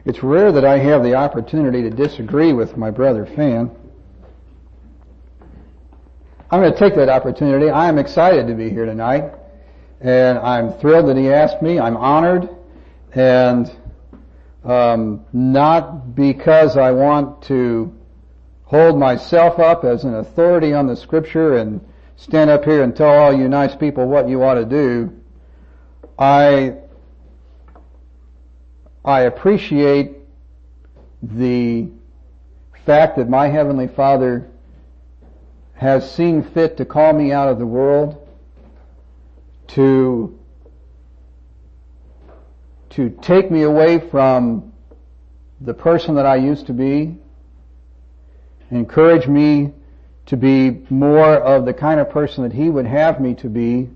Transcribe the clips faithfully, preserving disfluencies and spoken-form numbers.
It's rare that I have the opportunity to disagree with my brother Fan. I'm going to take that opportunity. I am excited to be here tonight, and I'm thrilled that he asked me. I'm honored, and um, not because I want to hold myself up as an authority on the Scripture and stand up here and tell all you nice people what you ought to do. I I appreciate the fact that my Heavenly Father has seen fit to call me out of the world, to to take me away from the person that I used to be, encourage me to be more of the kind of person that He would have me to be,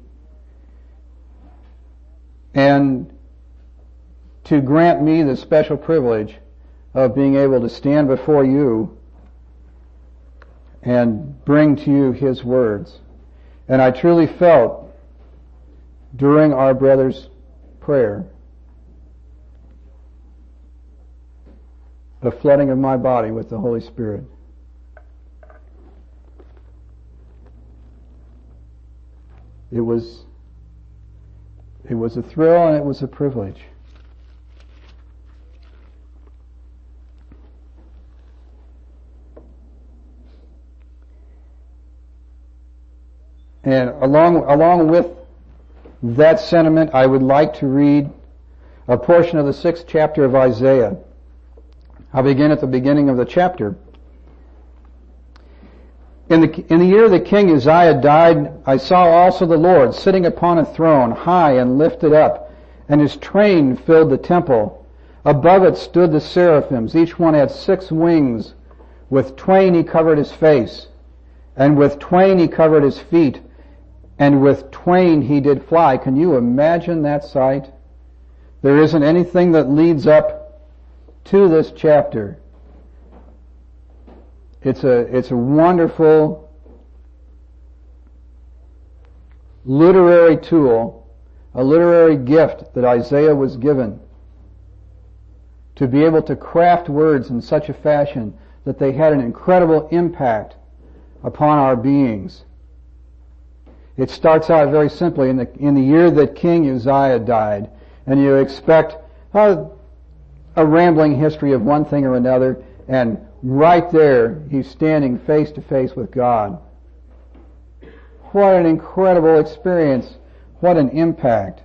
and to grant me the special privilege of being able to stand before you and bring to you His words. And I truly felt during our brother's prayer the flooding of my body with the Holy Spirit. It was, it was a thrill and it was a privilege. And along, along with that sentiment, I would like to read a portion of the sixth chapter of Isaiah. I'll begin at the beginning of the chapter. In the, in the year that King Uzziah died, I saw also the Lord sitting upon a throne, high and lifted up, and His train filled the temple. Above it stood the seraphims. Each one had six wings. With twain He covered His face, and with twain He covered His feet, and with twain He did fly. Can you imagine that sight? There isn't anything that leads up to this chapter. It's a, it's a wonderful literary tool, a literary gift that Isaiah was given to be able to craft words in such a fashion that they had an incredible impact upon our beings. It starts out very simply in the, in the year that King Uzziah died, and you expect uh, a rambling history of one thing or another, and right there, he's standing face to face with God. What an incredible experience. What an impact.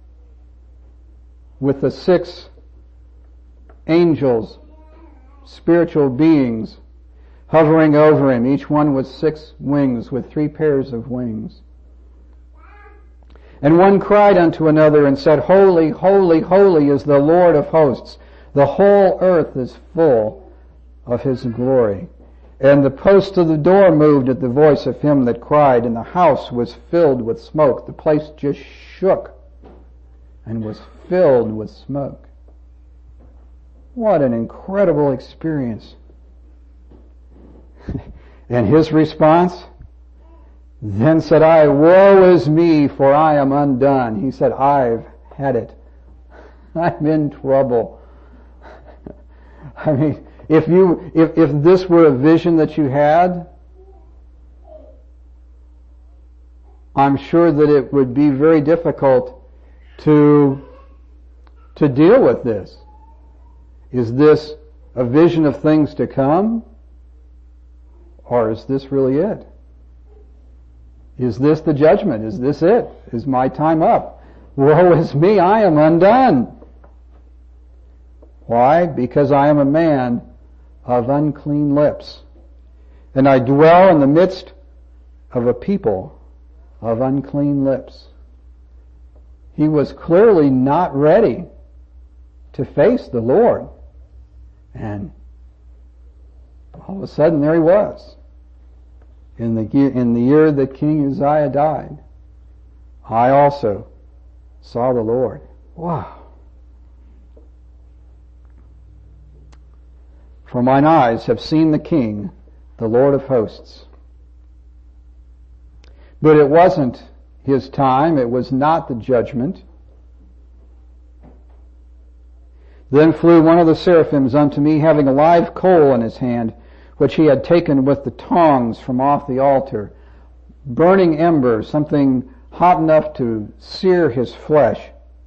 With the six angels, spiritual beings, hovering over him, each one with six wings, with three pairs of wings. And one cried unto another and said, Holy, holy, holy is the Lord of hosts. The whole earth is full of His glory. And the post of the door moved at the voice of him that cried, and the house was filled with smoke. The place just shook and was filled with smoke. What an incredible experience. And his response? Then said I, Woe is me, for I am undone. He said, I've had it. I'm in trouble. I mean, if you, if, if this were a vision that you had, I'm sure that it would be very difficult to, to deal with this. Is this a vision of things to come? Or is this really it? Is this the judgment? Is this it? Is my time up? Woe is me, I am undone. Why? Because I am a man of unclean lips, and I dwell in the midst of a people of unclean lips. He was clearly not ready to face the Lord. And all of a sudden there he was. In the, in the year that King Uzziah died, I also saw the Lord. Wow. For mine eyes have seen the King, the Lord of hosts. But it wasn't his time. It was not the judgment. Then flew one of the seraphims unto me, having a live coal in his hand, which he had taken with the tongs from off the altar, burning ember, something hot enough to sear his flesh.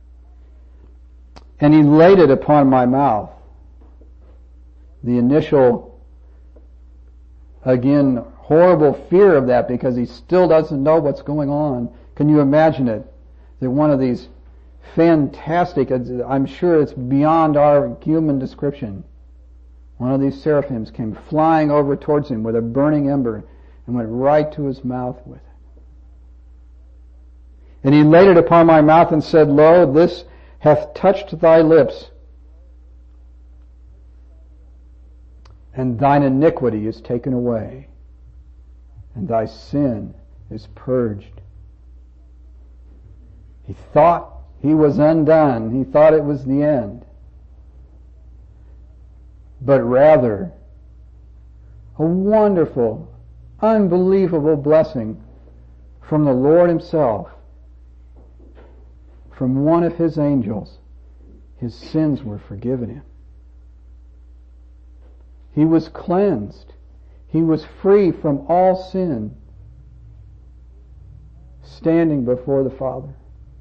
And he laid it upon my mouth. The initial, again, horrible fear of that, because he still doesn't know what's going on. Can you imagine it? That one of these fantastic, I'm sure it's beyond our human description, one of these seraphims came flying over towards him with a burning ember and went right to his mouth with it. And he laid it upon my mouth and said, Lo, this hath touched thy lips, and thine iniquity is taken away, and thy sin is purged. He thought he was undone. He thought it was the end. But rather, a wonderful, unbelievable blessing from the Lord himself, from one of his angels. His sins were forgiven him. He was cleansed. He was free from all sin, standing before the Father.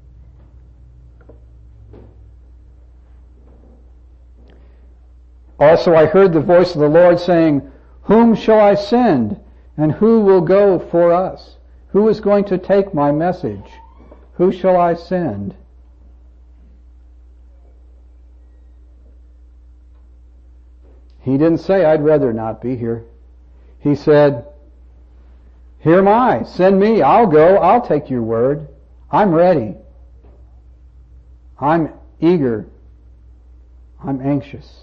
Also I heard the voice of the Lord saying, Whom shall I send, and who will go for us? Who is going to take my message? Who shall I send? He didn't say, I'd rather not be here. He said, Here am I. Send me. I'll go. I'll take your word. I'm ready. I'm eager. I'm anxious.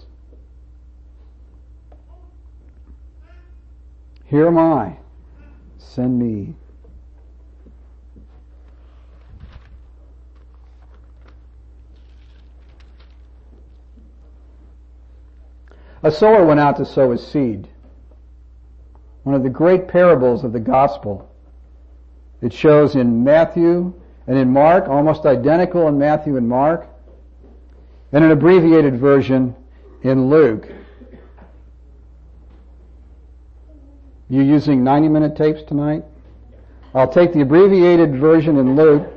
Here am I. Send me. A sower went out to sow his seed. One of the great parables of the gospel. It shows in Matthew and in Mark, almost identical in Matthew and Mark, and an abbreviated version in Luke. You using ninety minute tapes tonight? I'll take the abbreviated version in Luke.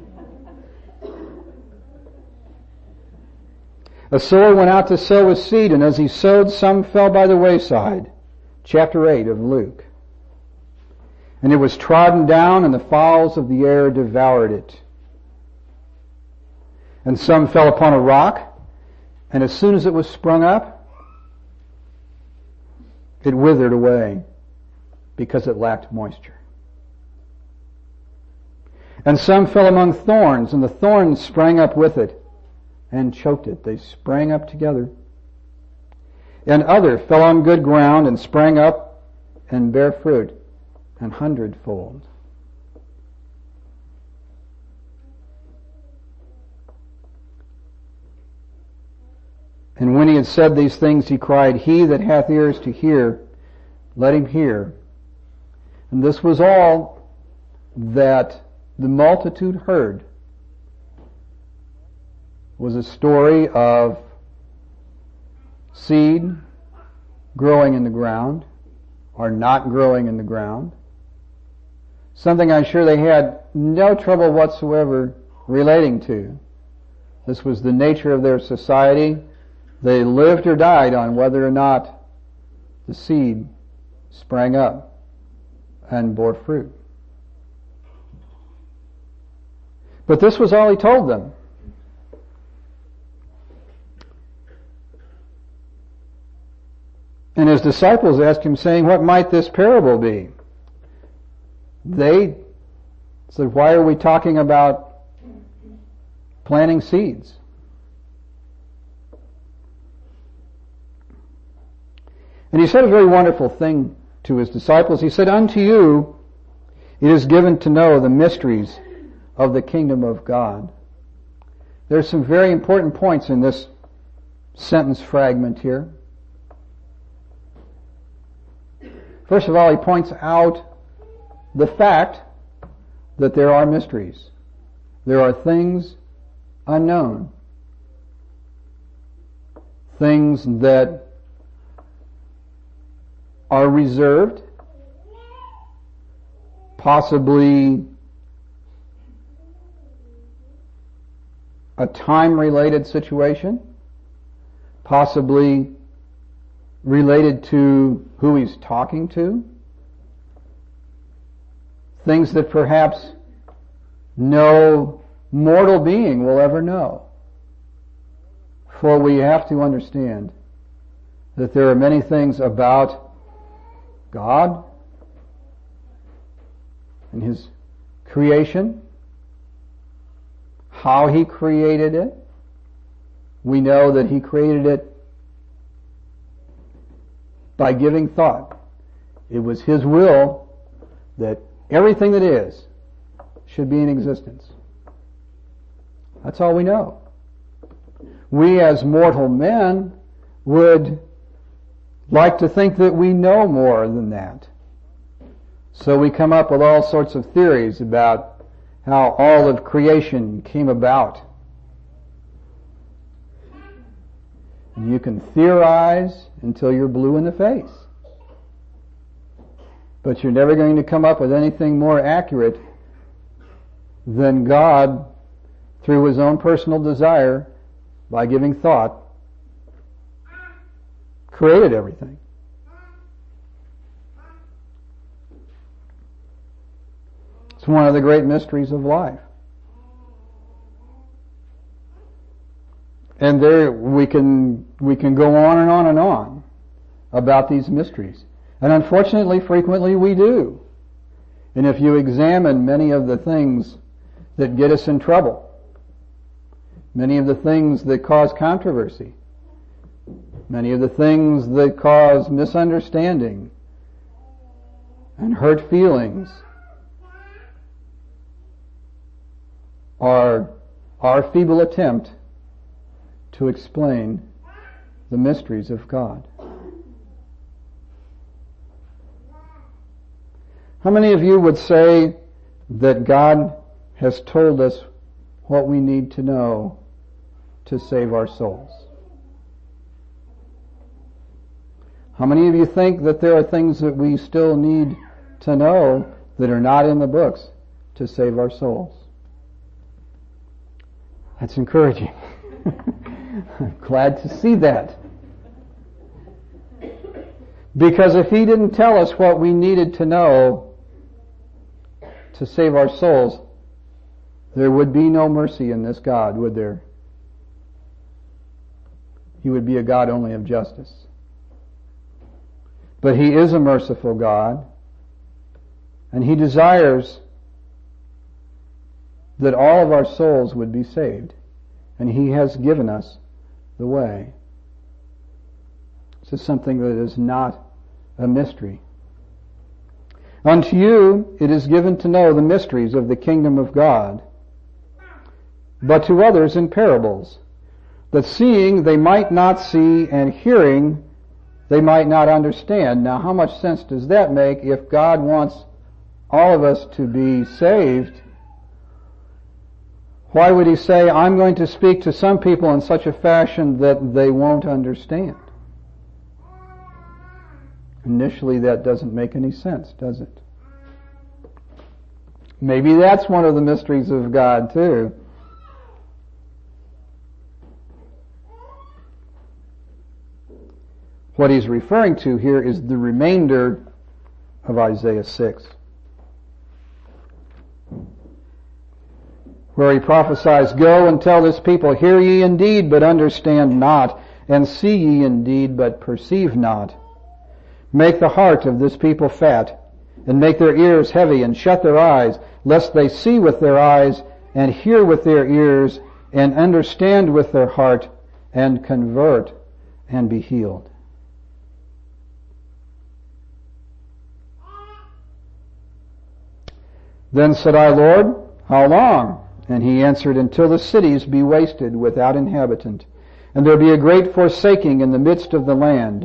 A sower went out to sow his seed, and as he sowed, some fell by the wayside. Chapter eight of Luke. And it was trodden down, and the fowls of the air devoured it. And some fell upon a rock, and as soon as it was sprung up, it withered away, because it lacked moisture. And some fell among thorns, and the thorns sprang up with it and choked it. They sprang up together. And other fell on good ground and sprang up and bare fruit an hundredfold. And when he had said these things, he cried, He that hath ears to hear, let him hear. And this was all that the multitude heard, was a story of seed growing in the ground or not growing in the ground. Something I'm sure they had no trouble whatsoever relating to. This was the nature of their society. They lived or died on whether or not the seed sprang up and bore fruit. But this was all he told them. And his disciples asked him, saying, What might this parable be? They said, Why are we talking about planting seeds? And he said a very wonderful thing to his disciples. He said, Unto you it is given to know the mysteries of the kingdom of God. There's some very important points in this sentence fragment here. First of all, he points out the fact that there are mysteries. There are things unknown. things that are reserved, possibly a time-related situation, possibly related to who he's talking to, things that perhaps no mortal being will ever know. For we have to understand that there are many things about God and His creation, how He created it. We know that He created it by giving thought. It was His will that everything that is should be in existence. That's all we know. We as mortal men would like to think that we know more than that. So we come up with all sorts of theories about how all of creation came about. And you can theorize until you're blue in the face. But you're never going to come up with anything more accurate than God, through His own personal desire, by giving thought, created everything. It's one of the great mysteries of life. And there we can we can go on and on and on about these mysteries. And unfortunately, frequently we do. And if you examine many of the things that get us in trouble, many of the things that cause controversy, many of the things that cause misunderstanding and hurt feelings, are our feeble attempt to explain the mysteries of God. How many of you would say that God has told us what we need to know to save our souls? How many of you think that there are things that we still need to know that are not in the books to save our souls? That's encouraging. I'm glad to see that. Because if He didn't tell us what we needed to know to save our souls, there would be no mercy in this God, would there? He would be a God only of justice. But He is a merciful God, and He desires that all of our souls would be saved. And He has given us the way. This is something that is not a mystery. Unto you it is given to know the mysteries of the kingdom of God, but to others in parables, that seeing they might not see, and hearing they might not understand. Now, how much sense does that make if God wants all of us to be saved? Why would He say, I'm going to speak to some people in such a fashion that they won't understand? Initially, that doesn't make any sense, does it? Maybe that's one of the mysteries of God, too. What He's referring to here is the remainder of Isaiah six, where He prophesies, Go and tell this people, hear ye indeed, but understand not, and see ye indeed, but perceive not. Make the heart of this people fat, and make their ears heavy, and shut their eyes, lest they see with their eyes, and hear with their ears, and understand with their heart, and convert, and be healed. Then said I, Lord, how long? And He answered, Until the cities be wasted without inhabitant, and there be a great forsaking in the midst of the land.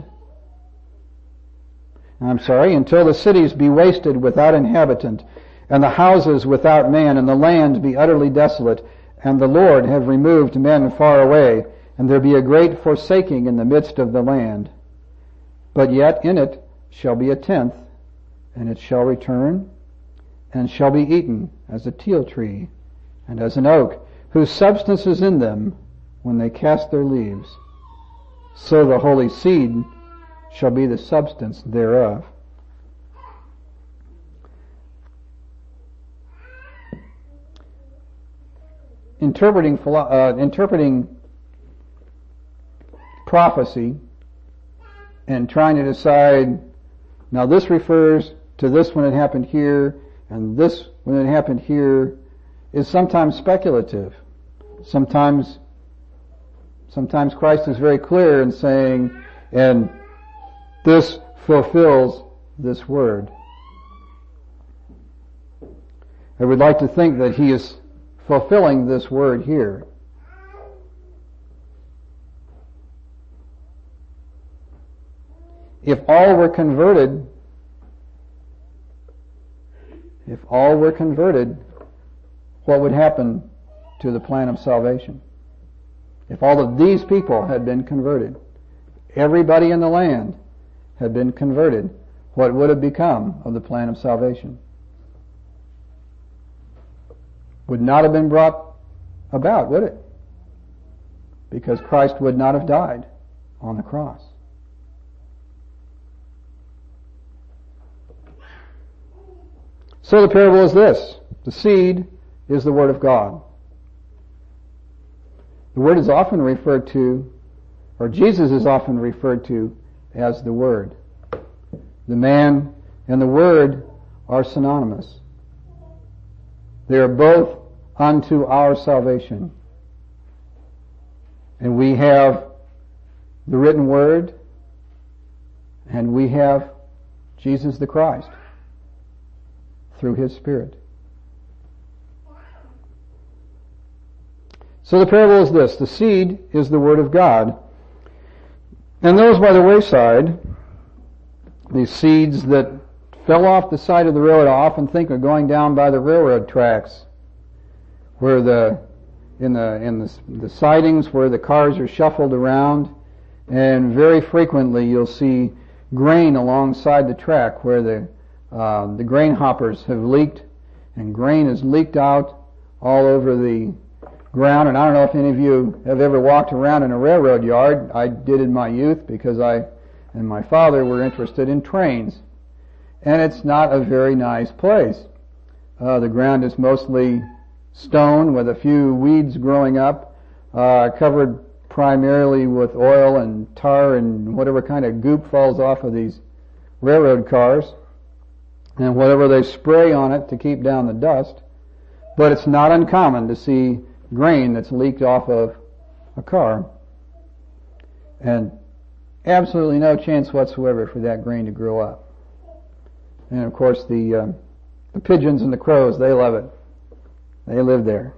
I'm sorry, until the cities be wasted without inhabitant, and the houses without man, and the land be utterly desolate, and the Lord have removed men far away, and there be a great forsaking in the midst of the land. But yet in it shall be a tenth, and it shall return, and shall be eaten as a teil tree, and as an oak, whose substance is in them when they cast their leaves. So the holy seed shall be the substance thereof. Interpreting, uh, interpreting prophecy and trying to decide, now this refers to this when it happened here, and this when it happened here, is sometimes speculative. Sometimes, sometimes Christ is very clear in saying, and this fulfills this word. I would like to think that he is fulfilling this word here. If all were converted, if all were converted, what would happen to the plan of salvation? If all of these people had been converted, everybody in the land had been converted, what would have become of the plan of salvation? Would not have been brought about, would it? Because Christ would not have died on the cross. So the parable is this. The seed is the Word of God. The Word is often referred to, or Jesus is often referred to as the Word. The man and the Word are synonymous. They are both unto our salvation. And we have the written Word, and we have Jesus the Christ through His Spirit. So the parable is this. The seed is the Word of God. And those by the wayside, these seeds that fell off the side of the road, I often think of going down by the railroad tracks, where the, in the, in the, the sidings where the cars are shuffled around, and very frequently you'll see grain alongside the track where the Uh, the grain hoppers have leaked, and grain is leaked out all over the ground. And I don't know if any of you have ever walked around in a railroad yard. I did in my youth because I and my father were interested in trains. And it's not a very nice place. Uh, the ground is mostly stone with a few weeds growing up, uh, covered primarily with oil and tar and whatever kind of goop falls off of these railroad cars, and whatever they spray on it to keep down the dust. But it's not uncommon to see grain that's leaked off of a car, and absolutely no chance whatsoever for that grain to grow up. And of course the uh, the pigeons and the crows, they love it. They live there.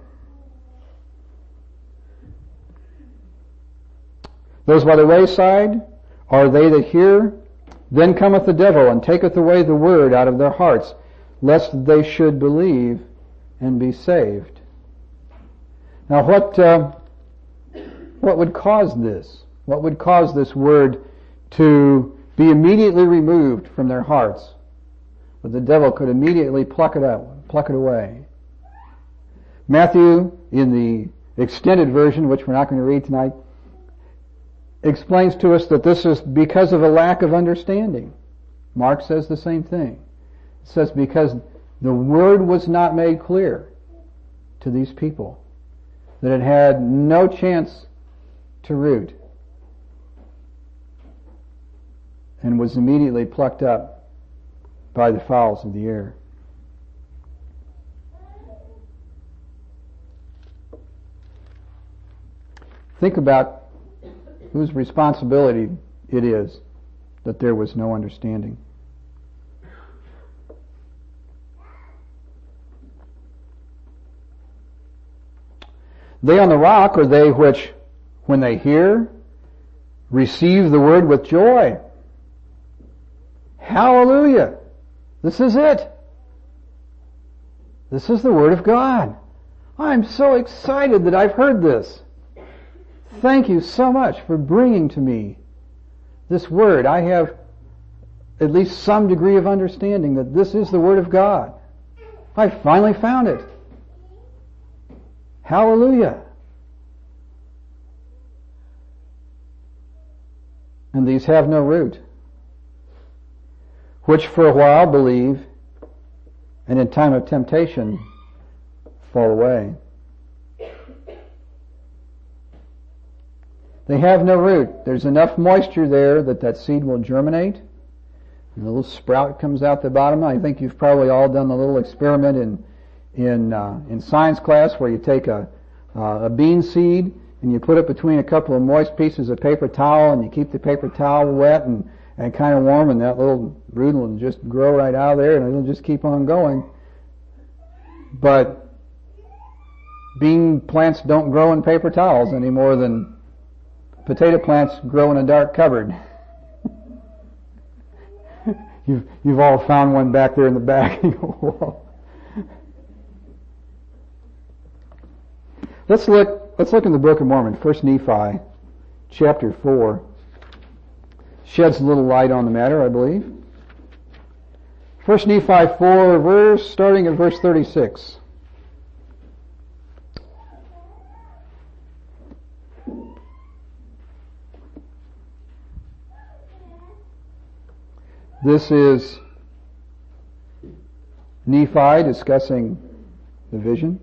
Those by the wayside are they that hear. Then cometh the devil, and taketh away the word out of their hearts, lest they should believe and be saved. Now what, uh, what would cause this? What would cause this word to be immediately removed from their hearts? But the devil could immediately pluck it out, pluck it away. Matthew, in the extended version, which we're not going to read tonight, explains to us that this is because of a lack of understanding. Mark says the same thing. It says because the word was not made clear to these people, that it had no chance to root, and was immediately plucked up by the fowls of the air. Think about whose responsibility it is that there was no understanding. They on the rock are they which, when they hear, receive the word with joy. Hallelujah! This is it. This is the Word of God. I'm so excited that I've heard this. thank you so much for bringing to me this word. I have at least some degree of understanding that this is the Word of God. I finally found it. Hallelujah. And these have no root, which for a while believe, and in time of temptation fall away. They have no root. There's enough moisture there that that seed will germinate. And a little sprout comes out the bottom. I think you've probably all done the little experiment in in uh, in science class where you take a uh, a bean seed and you put it between a couple of moist pieces of paper towel, and you keep the paper towel wet and and kind of warm, and that little root will just grow right out of there, and it'll just keep on going. But bean plants don't grow in paper towels any more than potato plants grow in a dark cupboard. You've, you've all found one back there in the back. Let's look, let's look in the Book of Mormon, First Nephi, chapter four. Sheds a little light on the matter, I believe. First Nephi four, verse, starting at verse thirty-six. This is Nephi discussing the vision.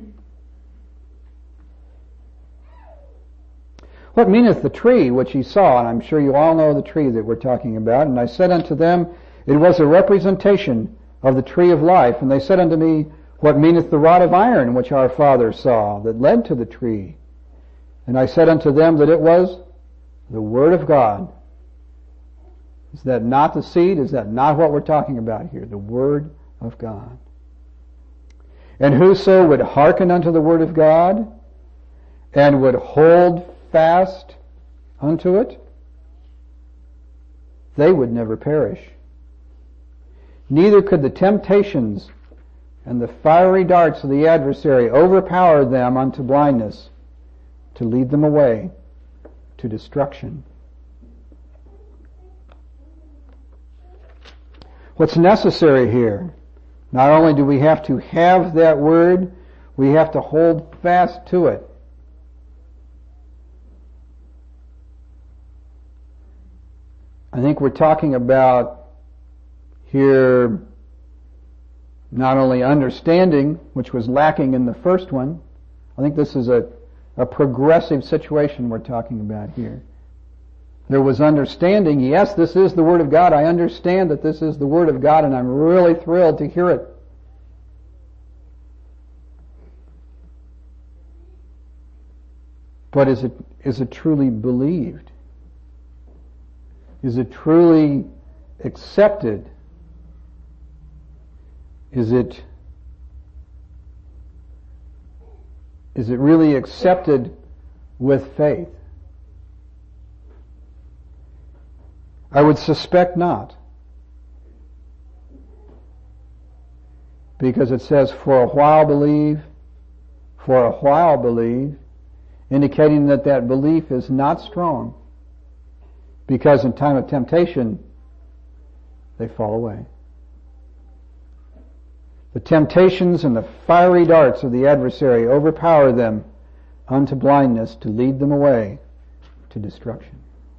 What meaneth the tree which he saw? And I'm sure you all know the tree that we're talking about. And I said unto them, it was a representation of the tree of life. And they said unto me, what meaneth the rod of iron which our father saw that led to the tree? And I said unto them that it was the Word of God. Is that not the seed? Is that not what we're talking about here? The Word of God. And whoso would hearken unto the Word of God and would hold fast unto it, they would never perish. Neither could the temptations and the fiery darts of the adversary overpower them unto blindness, to lead them away to destruction. What's necessary here? Not only do we have to have that word, we have to hold fast to it. I think we're talking about here not only understanding, which was lacking in the first one. I think this is a, a progressive situation we're talking about here. There was understanding. Yes, this is the Word of God. I understand that this is the Word of God, and I'm really thrilled to hear it. But is it, is it truly believed? Is it truly accepted? Is it, is it really accepted with faith? I would suspect not. Because it says, for a while believe, for a while believe, indicating that that belief is not strong. Because in time of temptation, they fall away. The temptations and the fiery darts of the adversary overpower them unto blindness, to lead them away to destruction.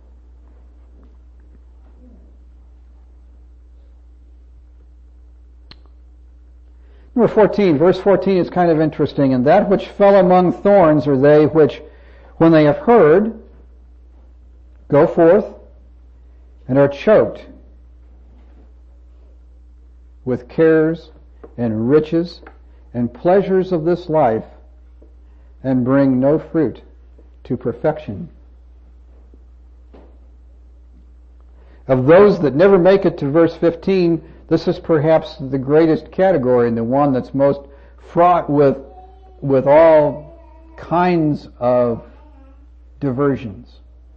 Number fourteen, verse fourteen is kind of interesting. And that which fell among thorns are they which, when they have heard, go forth and are choked with cares and riches and pleasures of this life, and bring no fruit to perfection. Of those that never make it to verse fifteen, this is perhaps the greatest category, and the one that's most fraught with, with all kinds of diversions.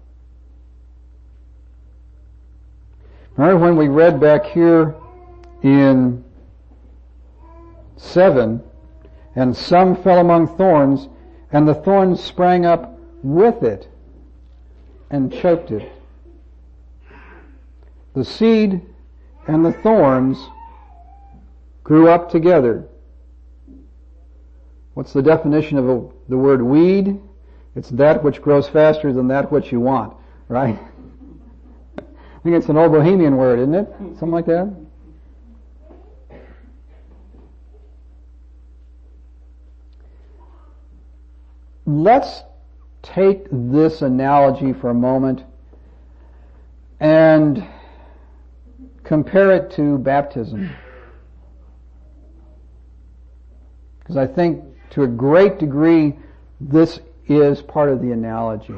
Remember when we read back here in seven, and some fell among thorns, and the thorns sprang up with it and choked it. The seed and the thorns grew up together. What's the definition of a, the word weed? It's that which grows faster than that which you want, right? I think it's an old Bohemian word, isn't it? Something like that? Let's take this analogy for a moment and compare it to baptism. Because I think to a great degree this is part of the analogy.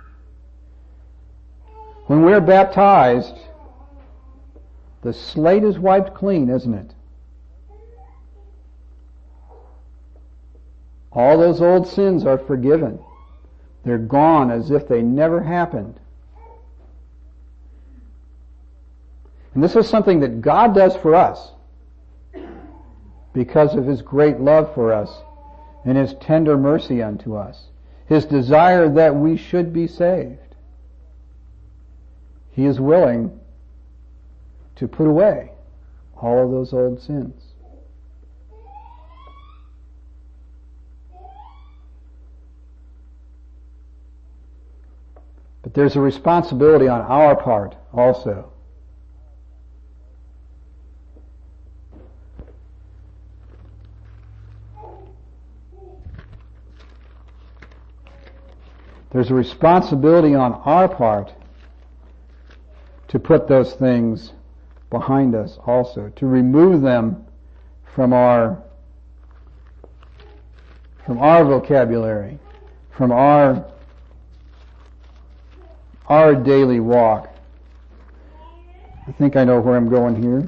When we're baptized, the slate is wiped clean, isn't it? All those old sins are forgiven. They're gone as if they never happened. And this is something that God does for us because of His great love for us and His tender mercy unto us. His desire that we should be saved. He is willing to put away all of those old sins. But there's a responsibility on our part also. There's a responsibility on our part to put those things behind us also, to remove them from our from our vocabulary, from our our daily walk. I think I know where I'm going here.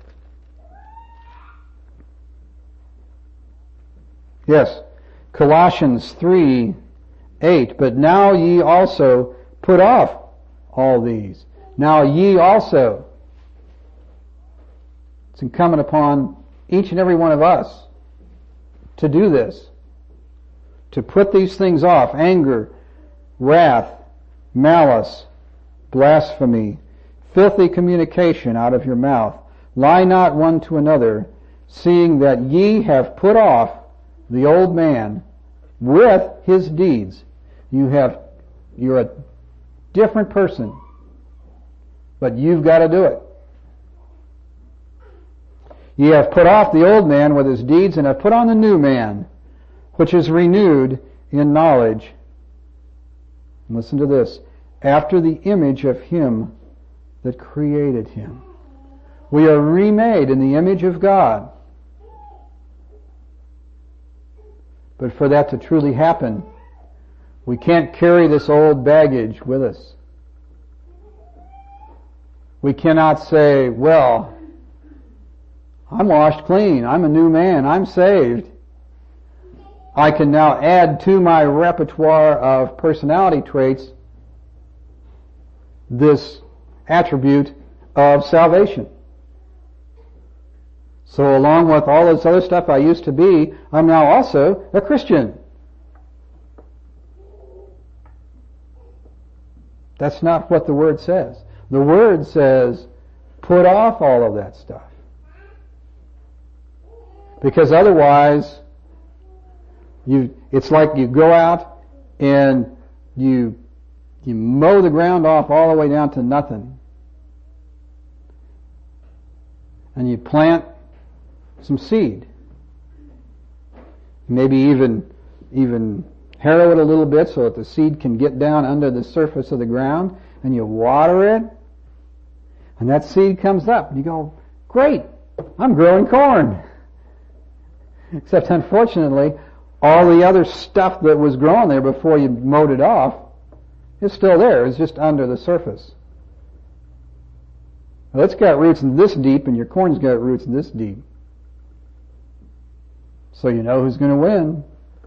Yes, Colossians three eight, but now ye also put off all these. Now ye also. It's incumbent upon each and every one of us to do this. To put these things off: anger, wrath, malice, blasphemy, filthy communication out of your mouth. Lie not one to another, seeing that ye have put off the old man with his deeds. You have, you're a different person, but you've got to do it. Ye have put off the old man with his deeds, and have put on the new man, which is renewed in knowledge. And listen to this: after the image of him that created him. We are remade in the image of God. But for that to truly happen, we can't carry this old baggage with us. We cannot say, well, I'm washed clean, I'm a new man, I'm saved. I can now add to my repertoire of personality traits this attribute of salvation. So along with all this other stuff I used to be, I'm now also a Christian. That's not what the Word says. The Word says, put off all of that stuff. Because otherwise, you, it's like you go out and you, you mow the ground off all the way down to nothing. And you plant some seed. Maybe even, even harrow it a little bit so that the seed can get down under the surface of the ground, and you water it, and that seed comes up, and you go, great, I'm growing corn. Except unfortunately, all the other stuff that was growing there before you mowed it off is still there. It's just under the surface. Well, it's got roots this deep, and your corn's got roots this deep. So you know who's going to win.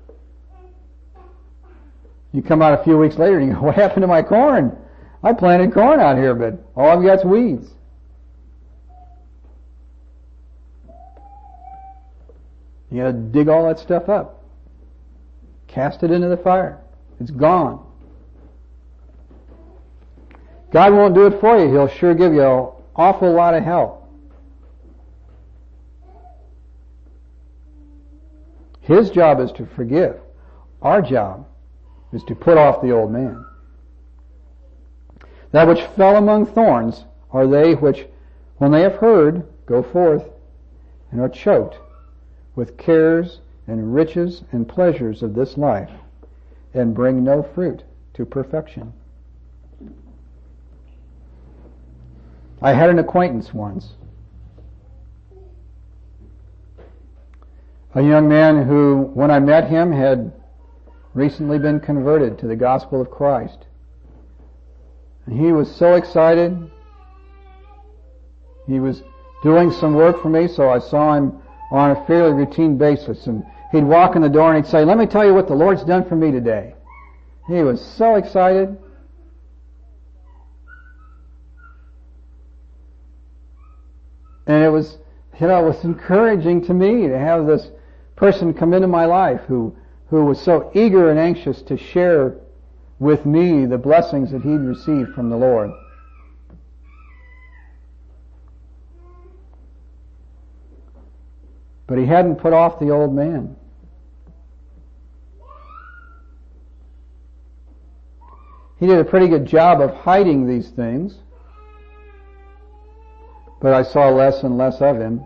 You come out a few weeks later and you go, what happened to my corn? I planted corn out here, but all I've got is weeds. You got to dig all that stuff up. Cast it into the fire. It's gone. God won't do it for you. He'll sure give you an awful lot of help. His job is to forgive. Our job is to put off the old man. That which fell among thorns are they which, when they have heard, go forth and are choked with cares and riches and pleasures of this life, and bring no fruit to perfection. I had an acquaintance once, a young man who, when I met him, had recently been converted to the gospel of Christ. And he was so excited. He was doing some work for me, so I saw him on a fairly routine basis. And he'd walk in the door and he'd say, "Let me tell you what the Lord's done for me today." He was so excited. And it was, you know, it was encouraging to me to have this person come into my life who, who was so eager and anxious to share with me the blessings that he'd received from the Lord. But he hadn't put off the old man. He did a pretty good job of hiding these things, but I saw less and less of him.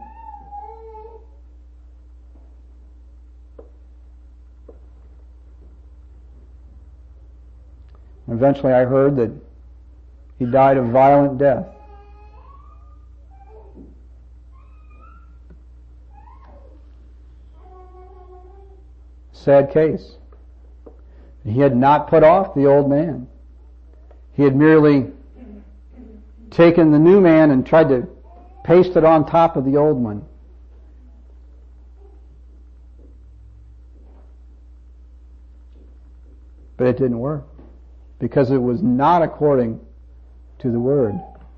Eventually I heard that he died a violent death. Sad case. He had not put off the old man. He had merely taken the new man and tried to paste it on top of the old one. But it didn't work, because it was not according to the Word.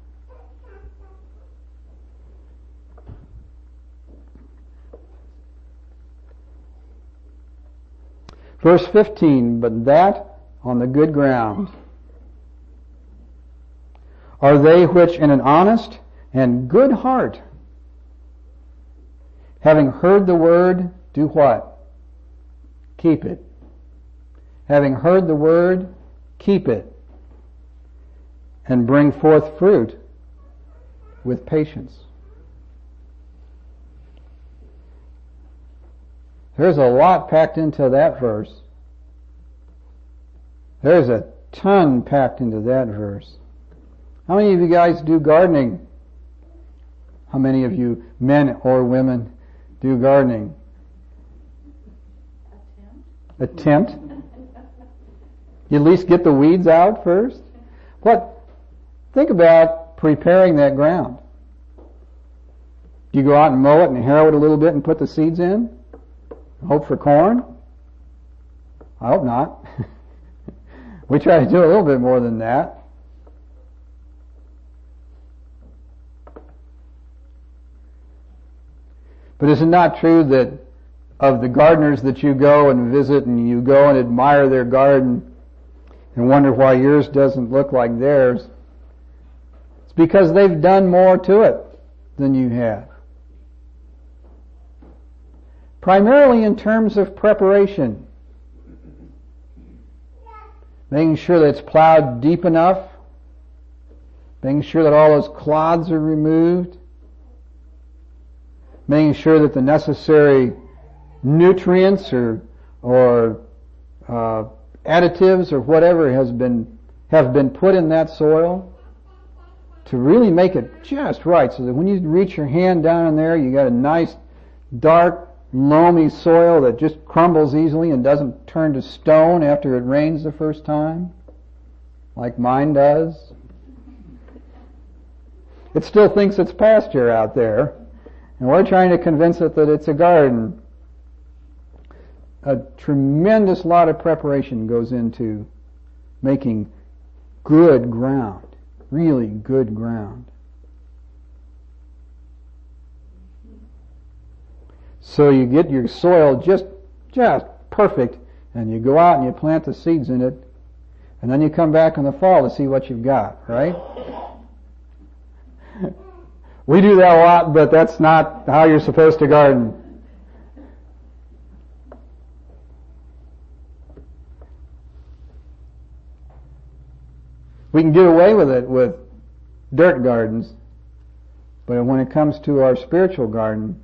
Verse fifteen, but that on the good ground are they which in an honest and good heart, having heard the word, do what? Keep it. Having heard the word, keep it, and bring forth fruit with patience. There's a lot packed into that verse. There's a ton packed into that verse. How many of you guys do gardening? How many of you, men or women, do gardening? Attempt. Attempt? You at least get the weeds out first? What? Think about preparing that ground. You go out and mow it and harrow it a little bit and put the seeds in? Hope for corn? I hope not. We try to do a little bit more than that. But is it not true that of the gardeners that you go and visit and you go and admire their garden and wonder why yours doesn't look like theirs? It's because they've done more to it than you have. Primarily in terms of preparation. Making sure that it's plowed deep enough. Making sure that all those clods are removed. Making sure that the necessary nutrients or or uh, additives or whatever has been have been put in that soil to really make it just right, so that when you reach your hand down in there, you got a nice dark loamy soil that just crumbles easily and doesn't turn to stone after it rains the first time, like mine does. It still thinks it's pasture out there. And we're trying to convince it that it's a garden. A tremendous lot of preparation goes into making good ground, really good ground. So you get your soil just, just perfect, and you go out and you plant the seeds in it. And then you come back in the fall to see what you've got, right? We do that a lot, but that's not how you're supposed to garden. We can get away with it with dirt gardens, but when it comes to our spiritual garden,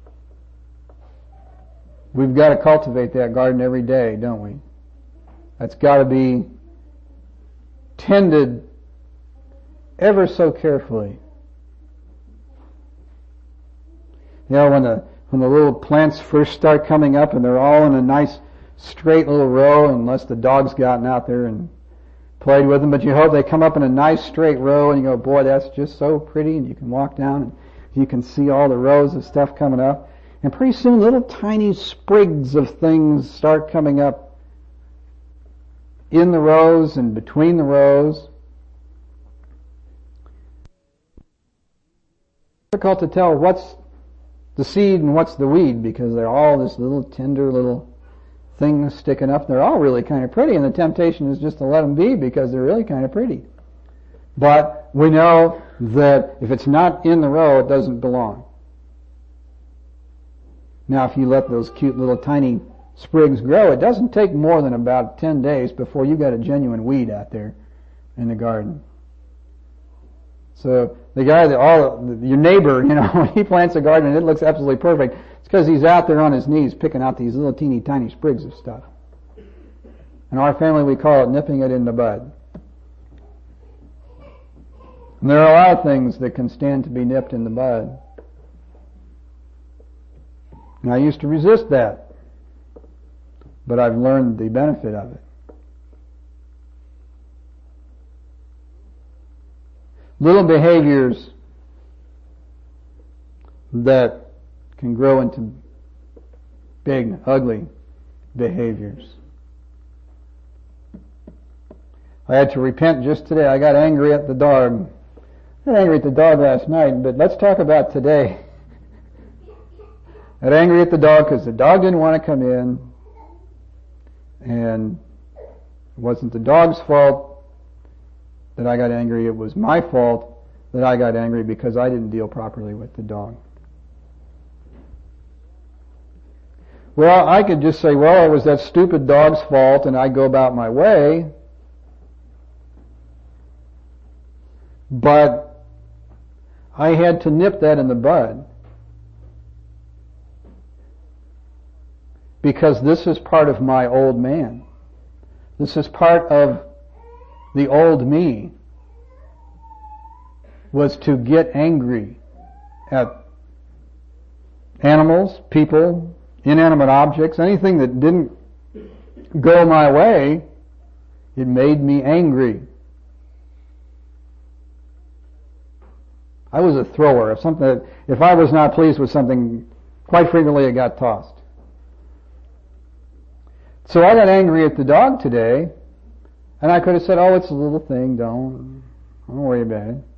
we've got to cultivate that garden every day, don't we? That's got to be tended ever so carefully. You know, when the when the little plants first start coming up and they're all in a nice straight little row, unless the dog's gotten out there and played with them, but you hope they come up in a nice straight row and you go, boy, that's just so pretty, and you can walk down and you can see all the rows of stuff coming up. And pretty soon little tiny sprigs of things start coming up in the rows and between the rows. It's difficult to tell what's the seed and what's the weed, because they're all this little tender little things sticking up. They're all really kind of pretty, and the temptation is just to let them be because they're really kind of pretty. But we know that if it's not in the row, it doesn't belong. Now, if you let those cute little tiny sprigs grow, it doesn't take more than about ten days before you got a genuine weed out there in the garden. So the guy that all your neighbor, you know, when he plants a garden and it looks absolutely perfect, it's because he's out there on his knees picking out these little teeny tiny sprigs of stuff. In our family, we call it nipping it in the bud. And there are a lot of things that can stand to be nipped in the bud. And I used to resist that, but I've learned the benefit of it. Little behaviors that can grow into big, ugly behaviors. I had to repent just today. I got angry at the dog. I got angry at the dog last night, but let's talk about today. I got angry at the dog because the dog didn't want to come in, and it wasn't the dog's fault that I got angry. It was my fault that I got angry because I didn't deal properly with the dog. Well, I could just say, well, it was that stupid dog's fault, and I'd go about my way. But I had to nip that in the bud. Because this is part of my old man. This is part of the old me, was to get angry at animals, people, inanimate objects, anything that didn't go my way. It made me angry. I was a thrower. If something, if I was not pleased with something, quite frequently it got tossed. So I got angry at the dog today, and I could have said, oh, it's a little thing, don't, don't worry about it.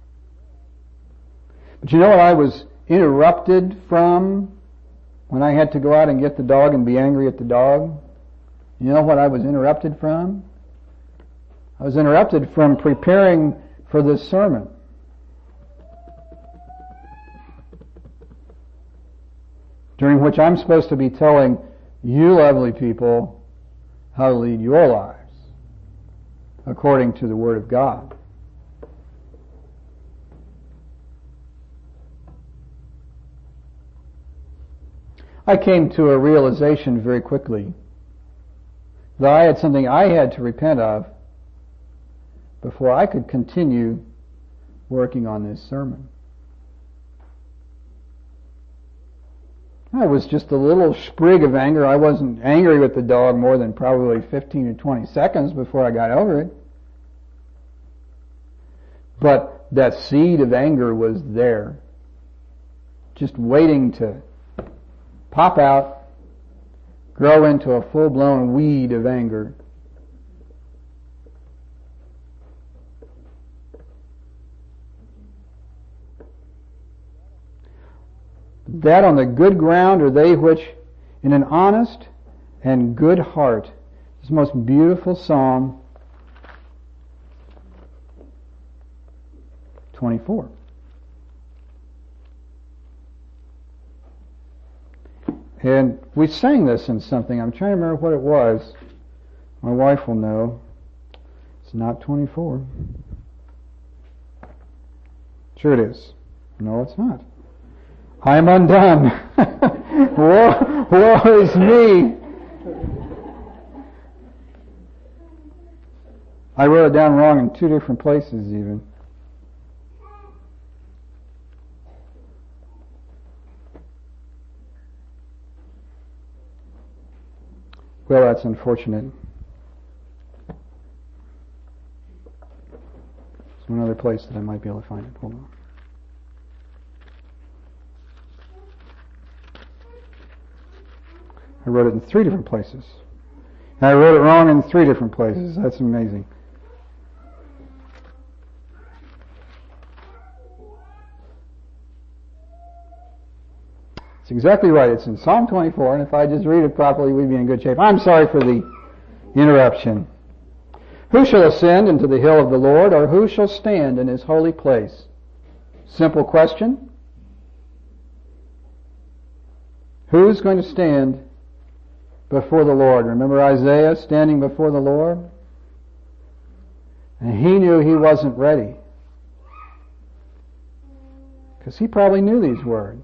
But you know what I was interrupted from when I had to go out and get the dog and be angry at the dog? You know what I was interrupted from? I was interrupted from preparing for this sermon. During which I'm supposed to be telling you lovely people how to lead your lives according to the Word of God. I came to a realization very quickly that I had something I had to repent of before I could continue working on this sermon. I was just a little sprig of anger. I wasn't angry with the dog more than probably fifteen or twenty seconds before I got over it. But that seed of anger was there, just waiting to pop out, grow into a full-blown weed of anger. That on the good ground are they which in an honest and good heart. This most beautiful psalm twenty-four. And we sang this in something. I'm trying to remember what it was. My wife will know. It's not twenty-four. Sure it is. No, it's not. I am undone. woe, woe is me. I wrote it down wrong in two different places even. Well, that's unfortunate. There's one other place that I might be able to find it. Hold on. I wrote it in three different places. And I wrote it wrong in three different places. That's amazing. It's exactly right. It's in Psalm twenty-four, and if I just read it properly, we'd be in good shape. I'm sorry for the interruption. Who shall ascend into the hill of the Lord, or who shall stand in his holy place? Simple question. Who's going to stand before the Lord? Remember Isaiah standing before the Lord? And he knew he wasn't ready. Because he probably knew these words.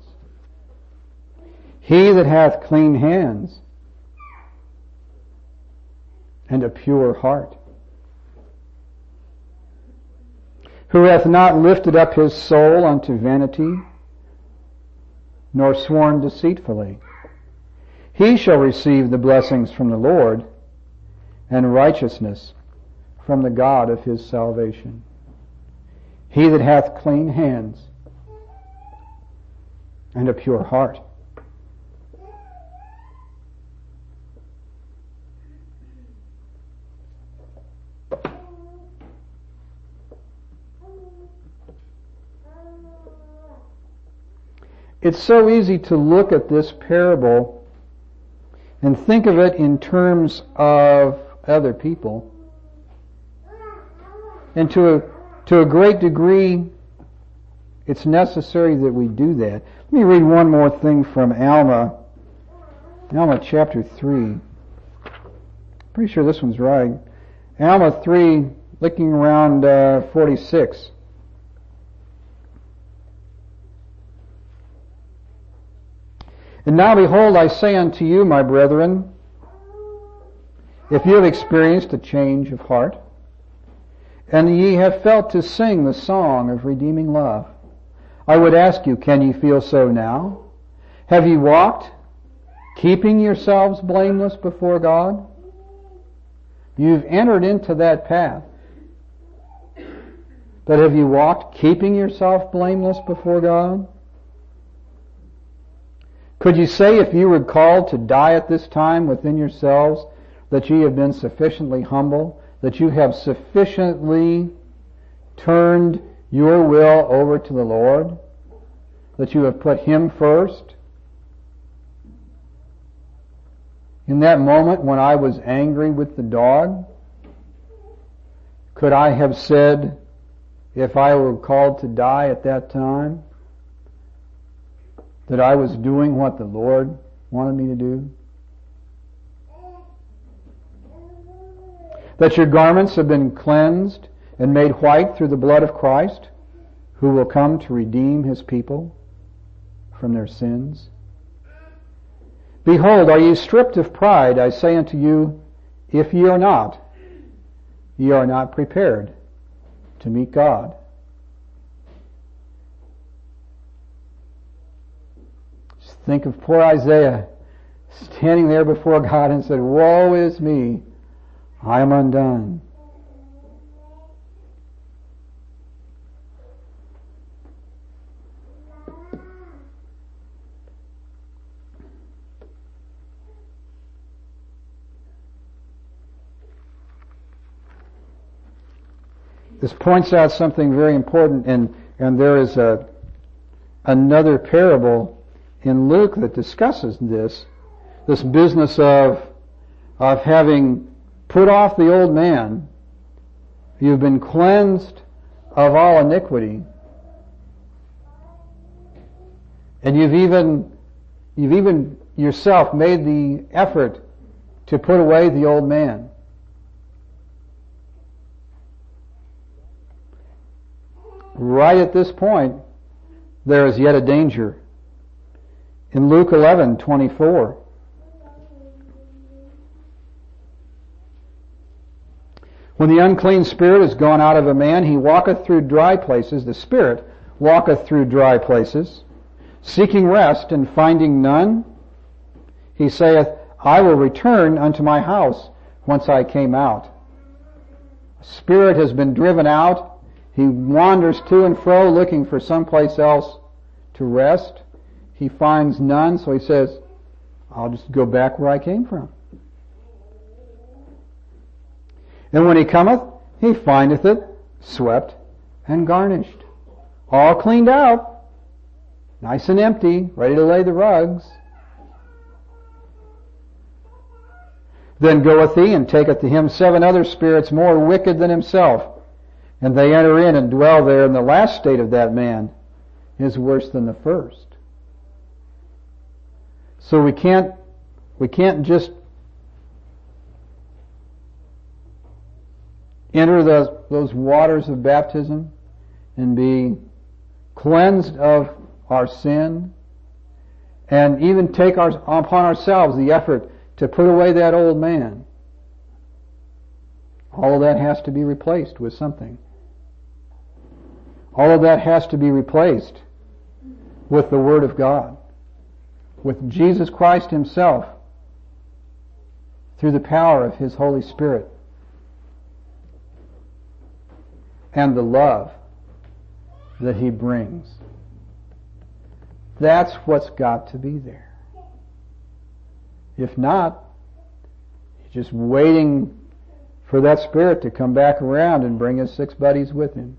He that hath clean hands and a pure heart, who hath not lifted up his soul unto vanity, nor sworn deceitfully, he shall receive the blessings from the Lord, and righteousness from the God of his salvation. He that hath clean hands and a pure heart. It's so easy to look at this parable and think of it in terms of other people. And to a, to a great degree, it's necessary that we do that. Let me read one more thing from Alma. Alma chapter three. Pretty sure this one's right. Alma three, looking around uh, forty-six. And now behold, I say unto you, my brethren, if you have experienced a change of heart, and ye have felt to sing the song of redeeming love, I would ask you, can ye feel so now? Have ye walked, keeping yourselves blameless before God? You've entered into that path. But have you walked, keeping yourself blameless before God? Could you say, if you were called to die at this time within yourselves, that ye have been sufficiently humble, that you have sufficiently turned your will over to the Lord, that you have put Him first? In that moment when I was angry with the dog, could I have said, if I were called to die at that time, that I was doing what the Lord wanted me to do? That your garments have been cleansed and made white through the blood of Christ, who will come to redeem His people from their sins? Behold, are ye stripped of pride? I say unto you, if ye are not, ye are not prepared to meet God. Just think of poor Isaiah standing there before God and said, woe is me, I am undone. This points out something very important, and, and there is a, another parable in Luke that discusses this, this business of, of having put off the old man. You've been cleansed of all iniquity. And you've even, you've even yourself made the effort to put away the old man. Right at this point, there is yet a danger. In Luke eleven twenty-four, when the unclean spirit is gone out of a man, he walketh through dry places, the spirit walketh through dry places, seeking rest, and finding none, he saith, I will return unto my house whence I came out. A spirit has been driven out. He wanders to and fro looking for someplace else to rest. He finds none, so he says, I'll just go back where I came from. And when he cometh, he findeth it swept and garnished, all cleaned out, nice and empty, ready to lay the rugs. Then goeth he and taketh to him seven other spirits more wicked than himself, and they enter in and dwell there, and the last state of that man is worse than the first. So we can't, we can't just enter those, those waters of baptism and be cleansed of our sin and even take our, upon ourselves the effort to put away that old man. All of that has to be replaced with something. All of that has to be replaced with the Word of God, with Jesus Christ Himself, through the power of His Holy Spirit, and the love that He brings. That's what's got to be there. If not, you're just waiting for that Spirit to come back around and bring His six buddies with Him.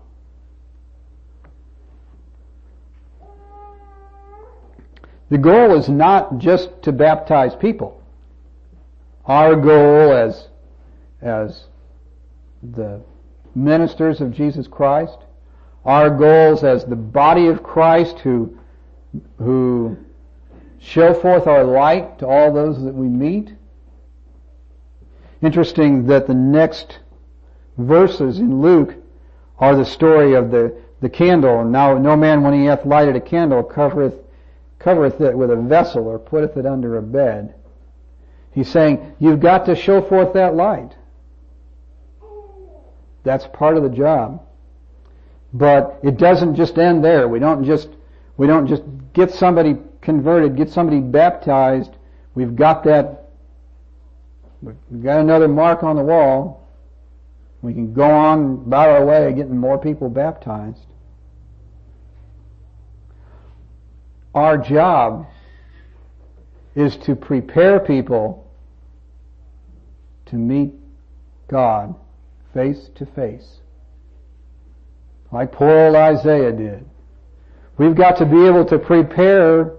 The goal is not just to baptize people. Our goal as, as the ministers of Jesus Christ, our goals as the body of Christ who, who show forth our light to all those that we meet. Interesting that the next verses in Luke are the story of the, the candle. Now no man when he hath lighted a candle covereth covereth it with a vessel or putteth it under a bed. He's saying, you've got to show forth that light. That's part of the job. But it doesn't just end there. We don't just, we don't just get somebody converted, get somebody baptized. We've got that, we've got another mark on the wall. We can go on about our way getting more people baptized. Our job is to prepare people to meet God face to face, like poor old Isaiah did. We've got to be able to prepare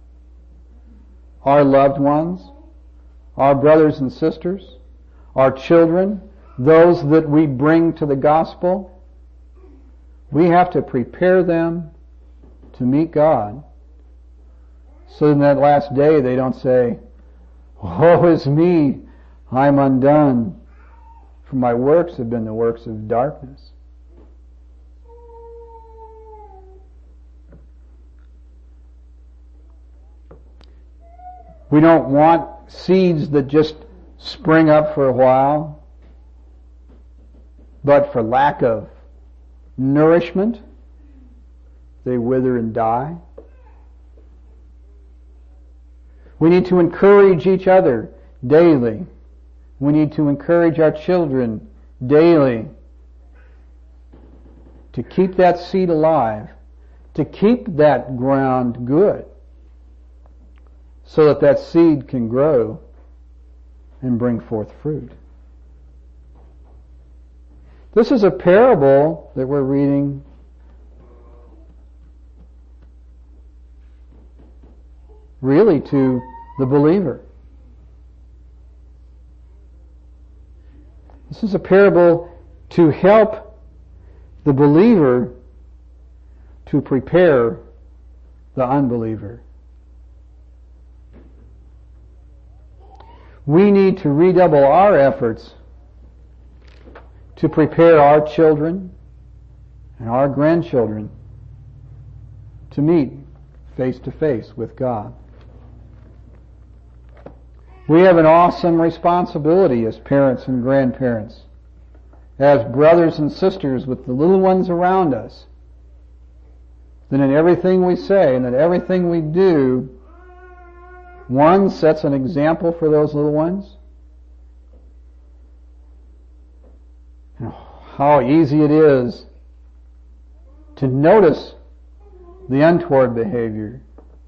our loved ones, our brothers and sisters, our children, those that we bring to the gospel. We have to prepare them to meet God. So in that last day they don't say, woe is me, I'm undone, for my works have been the works of darkness. We don't want seeds that just spring up for a while, but for lack of nourishment, they wither and die. We need to encourage each other daily. We need to encourage our children daily to keep that seed alive, to keep that ground good, so that that seed can grow and bring forth fruit. This is a parable that we're reading really to the believer. This is a parable to help the believer to prepare the unbeliever. We need to redouble our efforts to prepare our children and our grandchildren to meet face to face with God. We have an awesome responsibility as parents and grandparents, as brothers and sisters with the little ones around us, that in everything we say and in everything we do, one sets an example for those little ones. And how easy it is to notice the untoward behavior.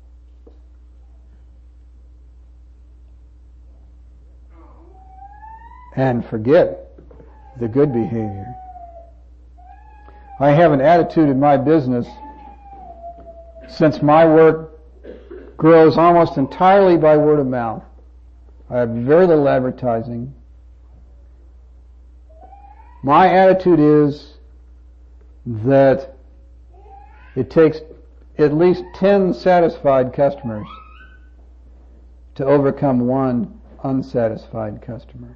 And forget the good behavior. I have an attitude in my business, since my work grows almost entirely by word of mouth. I have very little advertising. My attitude is that it takes at least ten satisfied customers to overcome one unsatisfied customer.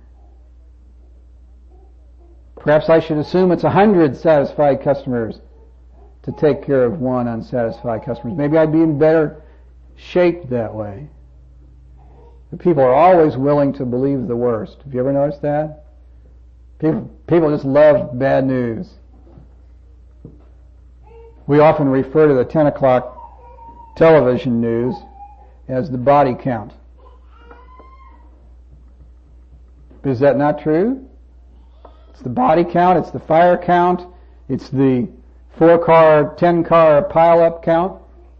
Perhaps I should assume it's a hundred satisfied customers to take care of one unsatisfied customer. Maybe I'd be in better shape that way. But people are always willing to believe the worst. Have you ever noticed that? People, people just love bad news. We often refer to the ten o'clock television news as the body count. Is that not true? It's the body count, it's the fire count, it's the four car, ten car pile up count.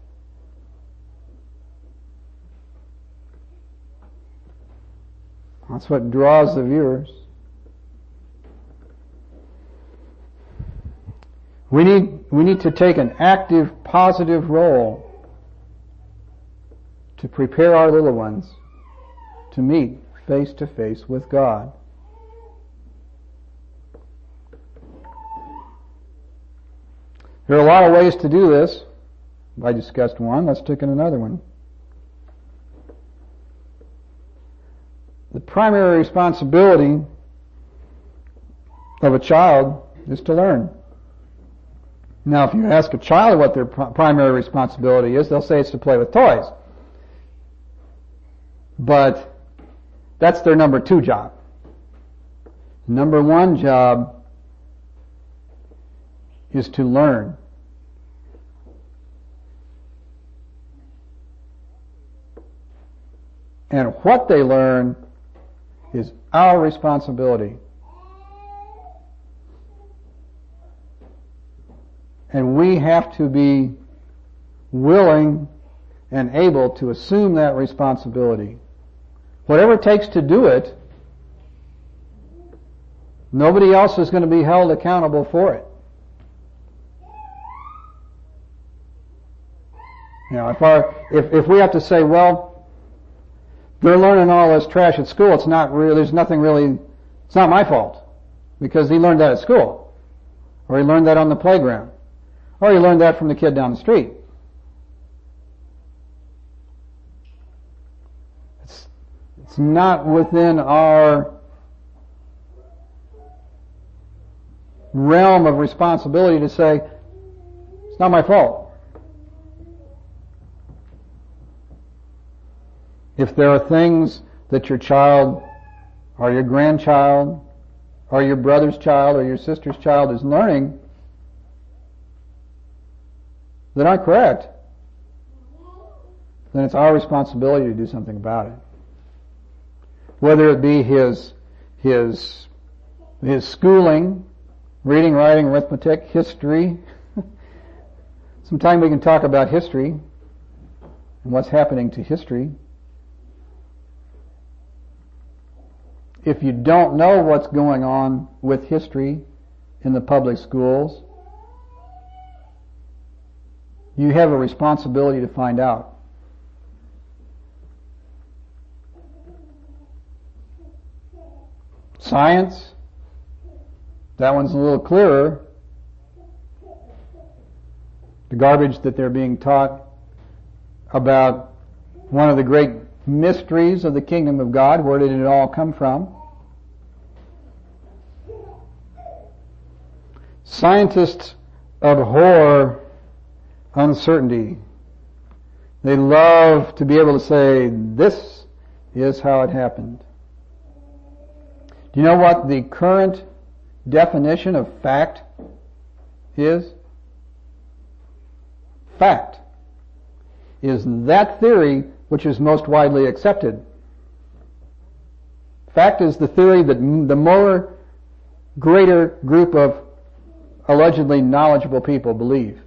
That's what draws the viewers. We need, we need to take an active, positive role to prepare our little ones to meet face to face with God. There are a lot of ways to do this. I discussed one. Let's take in another one. The primary responsibility of a child is to learn. Now, if you ask a child what their pr- primary responsibility is, they'll say it's to play with toys. But that's their number two job. Number one job is to learn. And what they learn is our responsibility. And we have to be willing and able to assume that responsibility. Whatever it takes to do it, nobody else is going to be held accountable for it. You know, if our, if, if we have to say, well, they're learning all this trash at school, it's not really, there's nothing really, it's not my fault. Because he learned that at school. Or he learned that on the playground. Or he learned that from the kid down the street. It's, it's not within our realm of responsibility to say, it's not my fault. If there are things that your child or your grandchild or your brother's child or your sister's child is learning that aren't correct, then it's our responsibility to do something about it. Whether it be his, his, his schooling, reading, writing, arithmetic, history. Sometime we can talk about history and what's happening to history. If you don't know what's going on with history in the public schools, you have a responsibility to find out. Science, that one's a little clearer. The garbage that they're being taught about one of the great mysteries of the kingdom of God. Where did it all come from? Scientists abhor uncertainty. They love to be able to say, this is how it happened. Do you know what the current definition of fact is? Fact is that theory which is most widely accepted. Fact is the theory that the more greater group of allegedly knowledgeable people believe.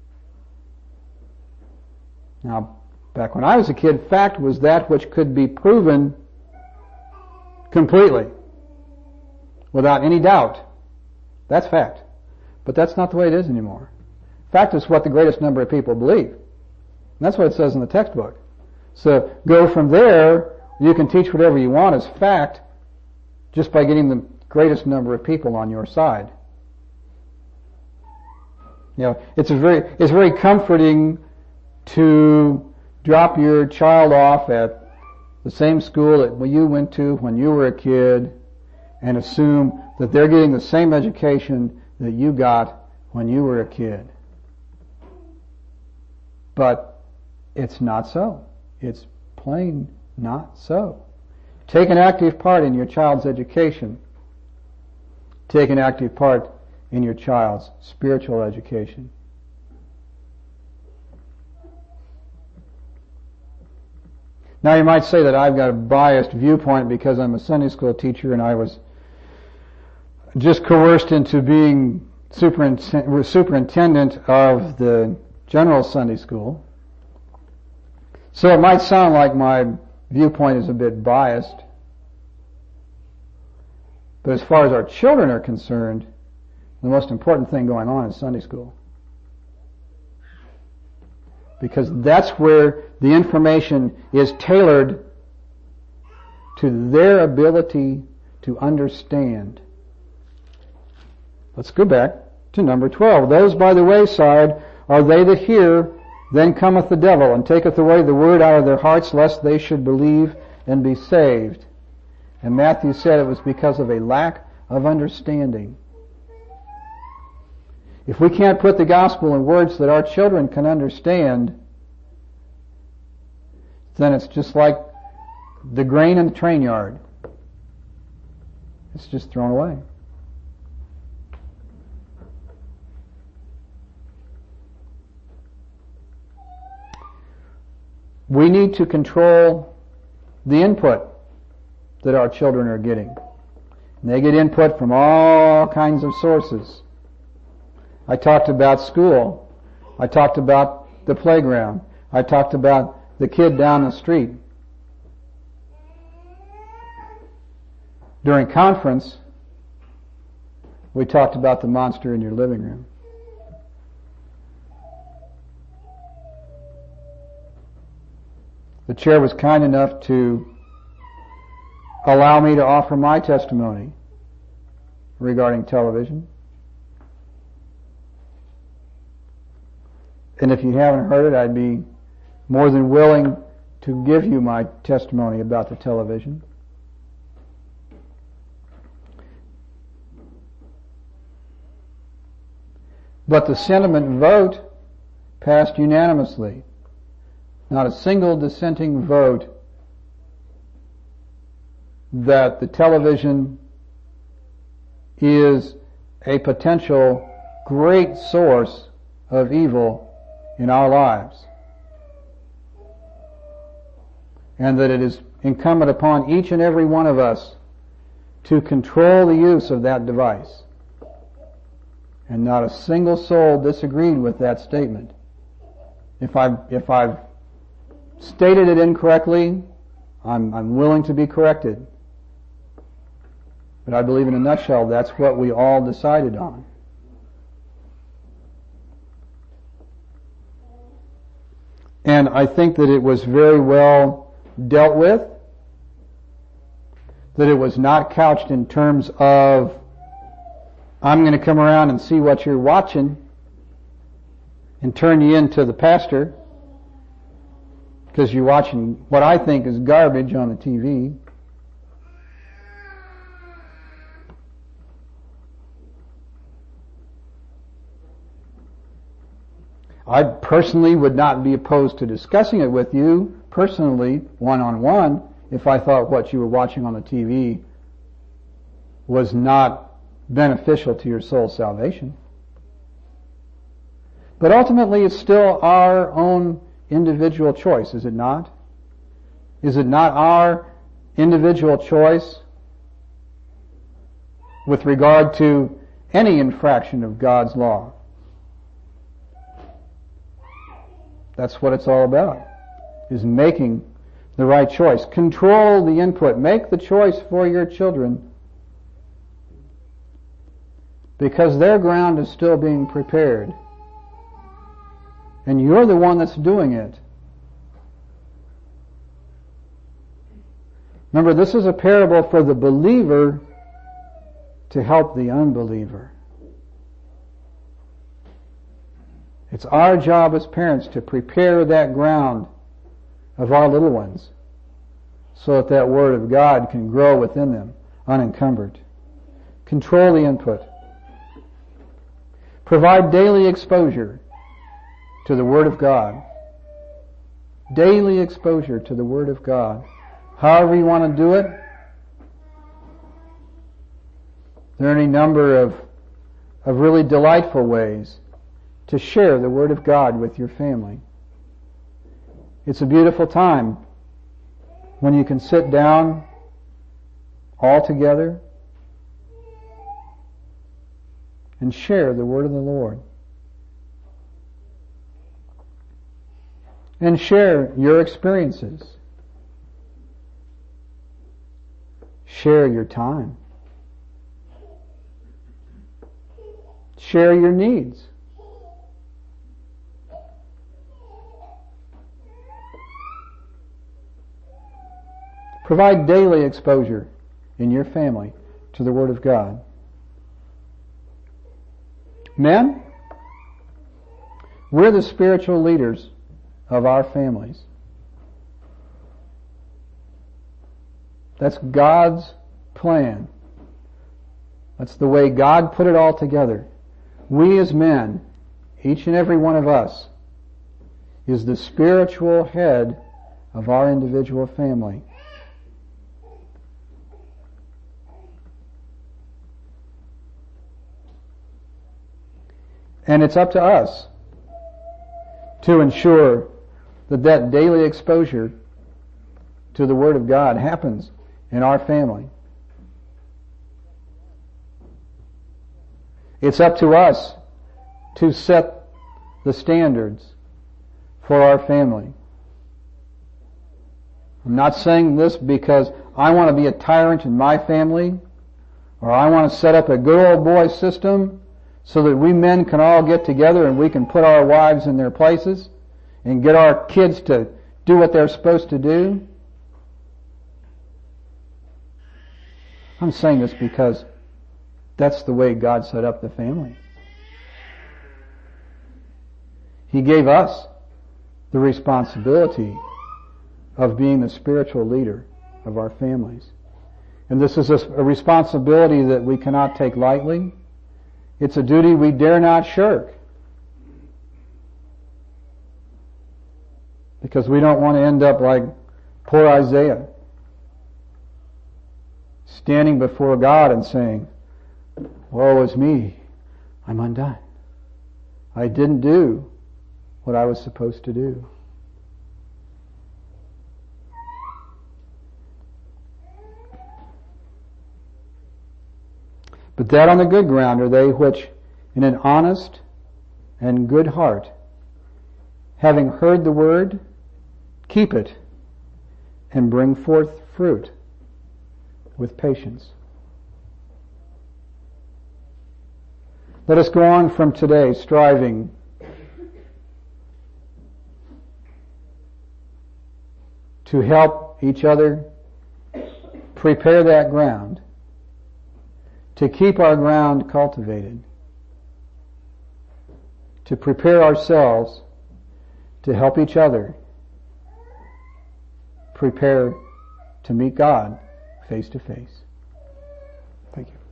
Now, back when I was a kid, fact was that which could be proven completely, without any doubt. That's fact. But that's not the way it is anymore. Fact is what the greatest number of people believe. And that's what it says in the textbook. So go from there, you can teach whatever you want as fact just by getting the greatest number of people on your side. You know, it's a very, it's very comforting to drop your child off at the same school that you went to when you were a kid and assume that they're getting the same education that you got when you were a kid. But it's not so. It's plain not so. Take an active part in your child's education. Take an active part in your child's spiritual education. Now you might say that I've got a biased viewpoint because I'm a Sunday school teacher and I was just coerced into being superintendent, superintendent of the general Sunday school. So it might sound like my viewpoint is a bit biased. But as far as our children are concerned, the most important thing going on is Sunday school. Because that's where the information is tailored to their ability to understand. Let's go back to number twelve. Those by the wayside are they that hear, then cometh the devil, and taketh away the word out of their hearts, lest they should believe and be saved. And Matthew said it was because of a lack of understanding. If we can't put the gospel in words that our children can understand, then it's just like the grain in the train yard. It's just thrown away. We need to control the input that our children are getting. And they get input from all kinds of sources. I talked about school. I talked about the playground. I talked about the kid down the street. During conference, we talked about the monster in your living room. The chair was kind enough to allow me to offer my testimony regarding television. And if you haven't heard it, I'd be more than willing to give you my testimony about the television. But the sentiment vote passed unanimously. Not a single dissenting vote that the television is a potential great source of evil in our lives. And that it is incumbent upon each and every one of us to control the use of that device. And not a single soul disagreed with that statement. If I've, if I've stated it incorrectly, I'm, I'm willing to be corrected. But I believe in a nutshell that's what we all decided on. And I think that it was very well dealt with, that it was not couched in terms of, I'm going to come around and see what you're watching and turn you into the pastor. because you're watching what I think is garbage on the T V. I personally would not be opposed to discussing it with you personally, one-on-one, if I thought what you were watching on the T V was not beneficial to your soul's salvation. But ultimately, it's still our own individual choice, is it not? Is it not our individual choice with regard to any infraction of God's law? That's what it's all about, is making the right choice. Control the input. Make the choice for your children, because their ground is still being prepared. And you're the one that's doing it. Remember, this is a parable for the believer to help the unbeliever. It's our job as parents to prepare that ground of our little ones so that that Word of God can grow within them unencumbered. Control the input. Provide daily exposure to the Word of God. Daily exposure to the Word of God. However you want to do it. There are any number of, of really delightful ways to share the Word of God with your family. It's a beautiful time when you can sit down all together and share the Word of the Lord. And share your experiences. Share your time. Share your needs. Provide daily exposure in your family to the Word of God. Men, we're the spiritual leaders of our families. That's God's plan. That's the way God put it all together. We as men, each and every one of us, is the spiritual head of our individual family. And it's up to us to ensure that that daily exposure to the Word of God happens in our family. It's up to us to set the standards for our family. I'm not saying this because I want to be a tyrant in my family, or I want to set up a good old boy system so that we men can all get together and we can put our wives in their places and get our kids to do what they're supposed to do. I'm saying this because that's the way God set up the family. He gave us the responsibility of being the spiritual leader of our families. And this is a responsibility that we cannot take lightly. It's a duty we dare not shirk, because we don't want to end up like poor Isaiah, standing before God and saying, "Woe is me, I'm undone. I didn't do what I was supposed to do." But that on the good ground are they which, in an honest and good heart, having heard the word, keep it, and bring forth fruit with patience. Let us go on from today striving to help each other prepare that ground, to keep our ground cultivated, to prepare ourselves to help each other prepared to meet God face to face. Thank you.